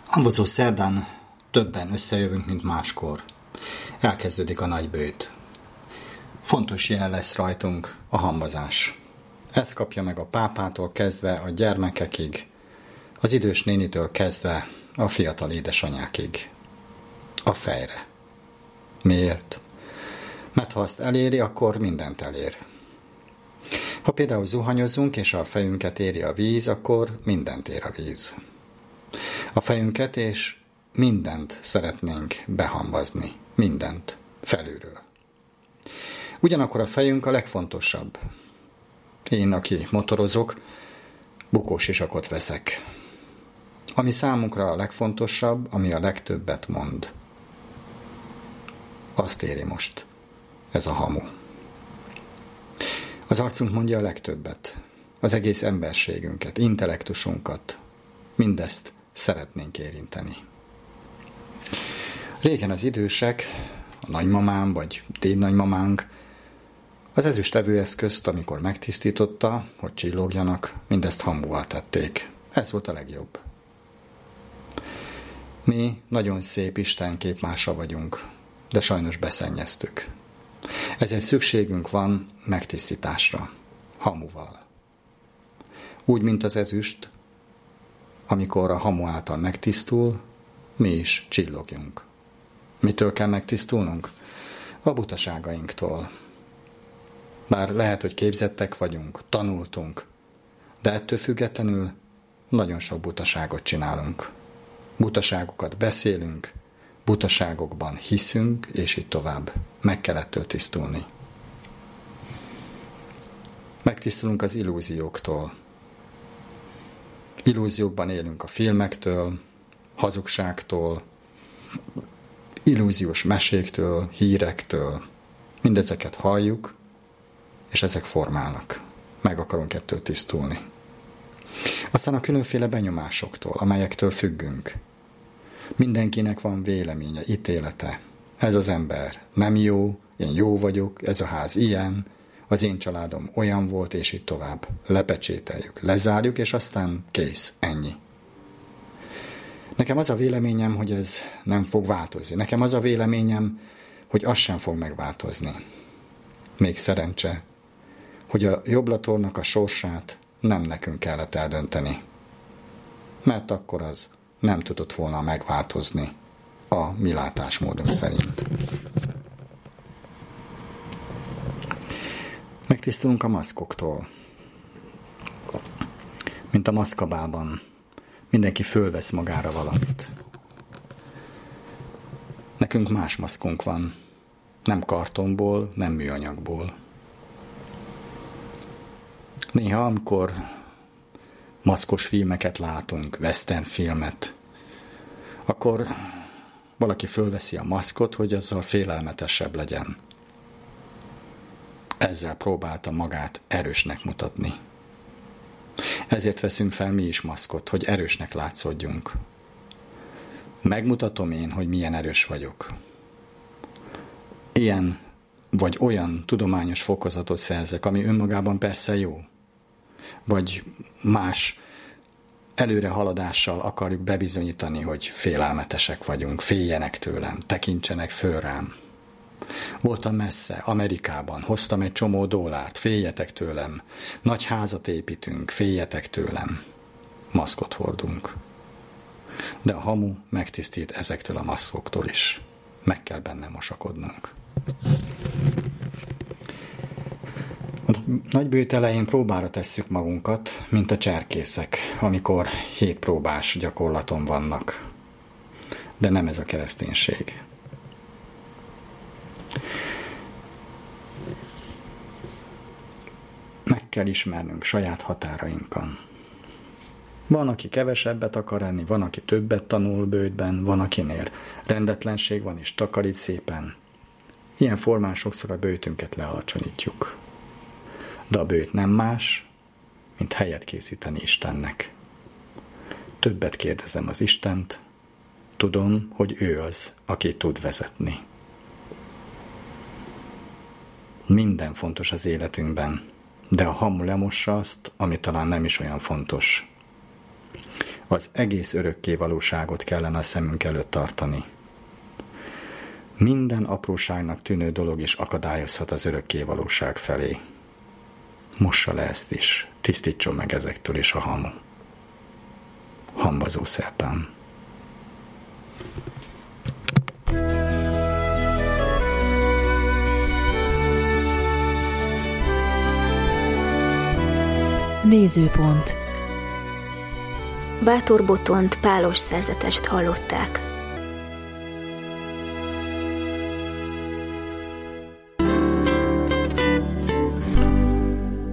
Hamvazó szerdán többen összejövünk, mint máskor. Elkezdődik a nagybőjt. Fontos jel lesz rajtunk a hamvazás. Ez kapja meg a pápától kezdve a gyermekekig, az idős nénitől kezdve a fiatal édesanyákig. A fejre. Miért? Mert ha azt eléri, akkor mindent elér. Ha például zuhanyozzunk, és a fejünket éri a víz, akkor mindent ér a víz. A fejünket és mindent szeretnénk behamvazni. Mindent. Felülről. Ugyanakkor a fejünk a legfontosabb. Én, aki motorozok, bukósisakot veszek. Ami számunkra a legfontosabb, ami a legtöbbet mond. Azt éri most ez a hamu. Az arcunk mondja a legtöbbet. Az egész emberségünket, intellektusunkat. Mindezt szeretnénk érinteni. Régen az idősek, a nagymamám vagy dédnagymamánk az ezüst evőeszközt, amikor megtisztította, hogy csillogjanak, mindezt hamuval tették. Ez volt a legjobb. Mi nagyon szép istenképmása vagyunk, de sajnos beszennyeztük. Ezért szükségünk van megtisztításra, hamuval. Úgy, mint az ezüst, amikor a hamu által megtisztul, mi is csillogjunk. Mitől kell megtisztulnunk? A butaságainktól. Bár lehet, hogy képzettek vagyunk, tanultunk, de ettől függetlenül nagyon sok butaságot csinálunk. Butaságokat beszélünk, butaságokban hiszünk, és így tovább. Meg kell ettől tisztulni. Megtisztulunk az illúzióktól. Illúziókban élünk a filmektől, hazugságtól, illúziós meséktől, hírektől. Mindezeket halljuk, és ezek formálnak. Meg akarunk ettől tisztulni. Aztán a különféle benyomásoktól, amelyektől függünk. Mindenkinek van véleménye, ítélete. Ez az ember nem jó, én jó vagyok, ez a ház ilyen, az én családom olyan volt, és így tovább. Lepecsételjük, lezárjuk, és aztán kész, ennyi. Nekem az a véleményem, hogy ez nem fog változni. Nekem az a véleményem, hogy az sem fog megváltozni. Még szerencse, hogy a jobblatornak a sorsát nem nekünk kellett eldönteni. Mert akkor az nem tudott volna megváltozni a mi látásmódunk szerint. Megtisztulunk a maszkoktól. Mint a maszkabálban. Mindenki fölvesz magára valamit. Nekünk más maszkunk van. Nem kartonból, nem műanyagból. Néha, amikor maszkos filmeket látunk, western filmet, akkor valaki fölveszi a maszkot, hogy azzal félelmetesebb legyen. Ezzel próbálta magát erősnek mutatni. Ezért veszünk fel mi is maszkot, hogy erősnek látszódjunk. Megmutatom én, hogy milyen erős vagyok. Ilyen vagy olyan tudományos fokozatot szerzek, ami önmagában persze jó. Vagy más előrehaladással akarjuk bebizonyítani, hogy félelmetesek vagyunk, féljenek tőlem, tekintsenek föl rám. Voltam messze, Amerikában, hoztam egy csomó dollárt, féljetek tőlem, nagy házat építünk, féljetek tőlem. Maszkot hordunk. De a hamu megtisztít ezektől a maszkoktól is. Meg kell benne mosakodnunk. A nagybőjt elején próbára tesszük magunkat, mint a cserkészek, amikor 7 próbás gyakorlaton vannak. De nem ez a kereszténység. Meg kell ismernünk saját határainkon. Van, aki kevesebbet akar enni, van, aki többet tanul bőjtben, van, akinél rendetlenség van és takarít szépen. Ilyen formán sokszor a bőjtünket lealacsonyítjuk. De a bőjt nem más, mint helyet készíteni Istennek. Többet kérdezem az Istent, tudom, hogy ő az, aki tud vezetni. Minden fontos az életünkben, de a hamu lemossa azt, ami talán nem is olyan fontos. Az egész örökké valóságot kellene a szemünk előtt tartani. Minden apróságnak tűnő dolog is akadályozhat az örökké valóság felé. Mossa le ezt is, tisztítson meg ezektől is a hamu. Hambazó Szerdán. Nézőpont. Bátor Botont pálos szerzetest hallották.